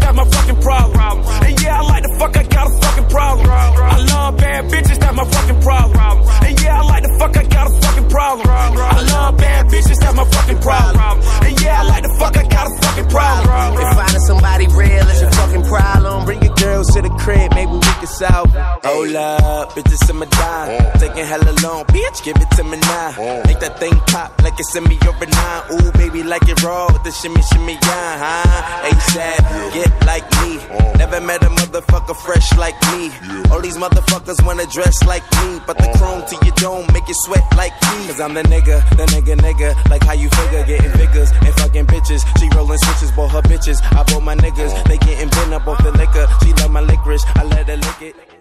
that's my fucking problem. And yeah, I like the fuck, I got a fucking problem. I love bad bitches, that's my fucking problem. And yeah, I like the fuck, I got a fucking problem. I love bad bitches, that's my fucking problem. And yeah, I like the fuck, I got a fucking problem. If finding somebody real is your fucking problem, bring your girls to the crib, maybe we can solve it. Hold up, bitches in my dime. Taking hella long, bitch, give it to me now. Make that thing pop like it's in me over 9. Ooh, baby, like it raw with the shimmy, shimmy, yeah, huh? ASAP, get like me. Never met a motherfucker fresh like me. All these motherfuckers wanna dress like me, but the chrome to your dome make you sweat like me. Cause I'm the nigga, like how you figure, getting figures and fucking bitches. She rolling switches, bought her bitches. I bought my niggas, they getting bent up off the liquor. She love my licorice, I let her lick it.